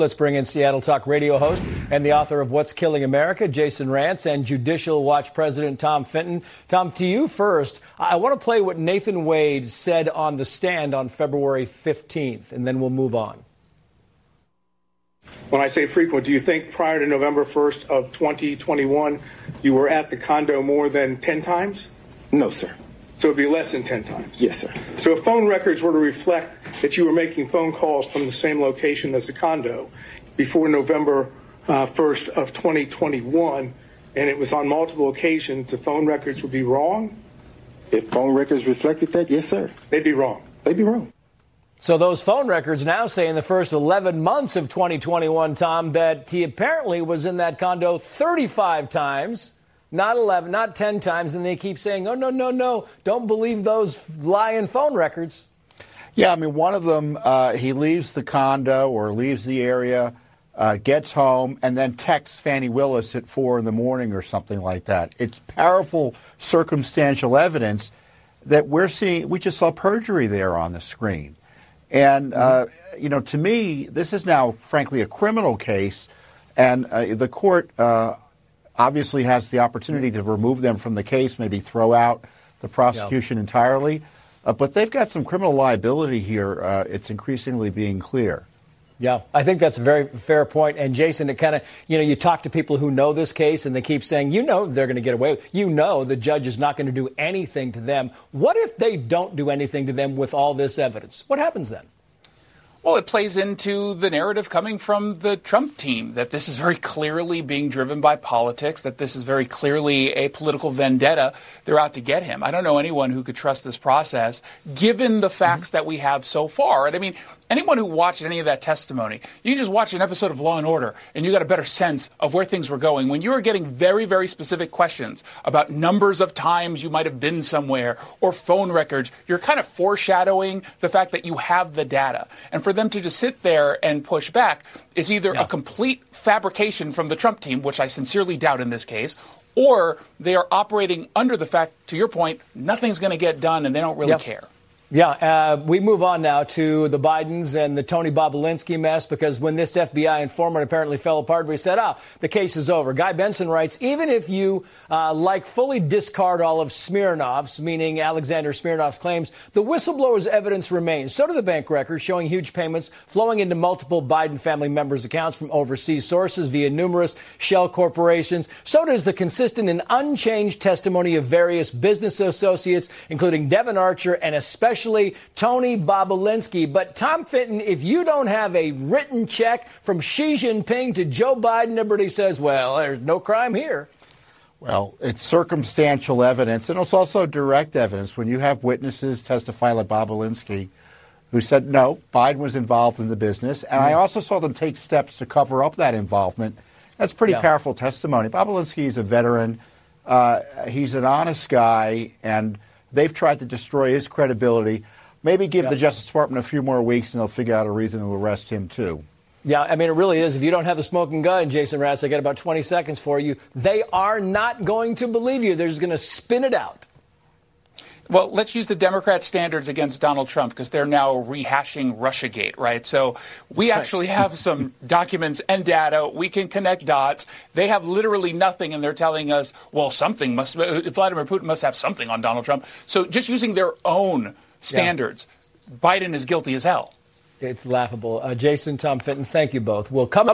Let's bring in Seattle Talk Radio host and the author of What's Killing America, Jason Rantz, and Judicial Watch President Tom Fitton. Tom, to you first. I want to play what Nathan Wade said on the stand on February 15th, and then we'll move on. When I say frequent, do you think prior to November 1st of 2021, you were at the condo more than 10 times? No, sir. So it would be less than 10 times? Yes, sir. So if phone records were to reflect that you were making phone calls from the same location as the condo before November 1st of 2021, and it was on multiple occasions, the phone records would be wrong? If phone records reflected that, yes, sir. They'd be wrong. They'd be wrong. So those phone records now say in the first 11 months of 2021, Tom, that he apparently was in that condo 35 times. Not 11, not 10 times, and they keep saying, oh, no, don't believe those lying phone records. Yeah, I mean, one of them, he leaves the condo or leaves the area, gets home, and then texts Fannie Willis at 4 in the morning or something like that. It's powerful circumstantial evidence that we're seeing. We just saw perjury there on the screen. And, to me, this is now, frankly, a criminal case, and the court obviously has the opportunity to remove them from the case, maybe throw out the prosecution entirely. But they've got some criminal liability here. It's increasingly being clear. Yeah, I think that's a very fair point. And, Jason, it kind of, you talk to people who know this case and they keep saying, they're going to get away with it. The judge is not going to do anything to them. What if they don't do anything to them with all this evidence? What happens then? Well, it plays into the narrative coming from the Trump team that this is very clearly being driven by politics, that this is very clearly a political vendetta. They're out to get him. I don't know anyone who could trust this process, given the facts that we have so far. And I mean, anyone who watched any of that testimony, you can just watch an episode of Law and Order and you got a better sense of where things were going. When you were getting very, very specific questions about numbers of times you might have been somewhere or phone records, you're kind of foreshadowing the fact that you have the data. And for them to just sit there and push back is either a complete fabrication from the Trump team, which I sincerely doubt in this case, or they are operating under the fact, to your point, nothing's going to get done and they don't really care. Yeah, we move on now to the Bidens and the Tony Bobulinski mess, because when this FBI informant apparently fell apart, we said, the case is over. Guy Benson writes, even if you, fully discard all of Smirnov's, meaning Alexander Smirnov's claims, the whistleblower's evidence remains. So do the bank records showing huge payments flowing into multiple Biden family members' accounts from overseas sources via numerous shell corporations. So does the consistent and unchanged testimony of various business associates, including Devon Archer and especially Tony Bobulinski. But Tom Fitton, if you don't have a written check from Xi Jinping to Joe Biden, everybody says, well, there's no crime here. Well, it's circumstantial evidence, and it's also direct evidence. When you have witnesses testify like Bobulinski, who said, no, Biden was involved in the business, and I also saw them take steps to cover up that involvement. That's pretty powerful testimony. Bobulinski is a veteran. He's an honest guy, and they've tried to destroy his credibility. Maybe give the Justice Department a few more weeks, and they'll figure out a reason to arrest him, too. Yeah, I mean, it really is. If you don't have the smoking gun, Jason Rantz, I got about 20 seconds for you. They are not going to believe you. They're just going to spin it out. Well, let's use the Democrat standards against Donald Trump, because they're now rehashing Russiagate, right? So we actually have some documents and data. We can connect dots. They have literally nothing, and they're telling us, well, Vladimir Putin must have something on Donald Trump. So just using their own standards, Biden is guilty as hell. It's laughable. Jason, Tom Fitton, thank you both. We'll come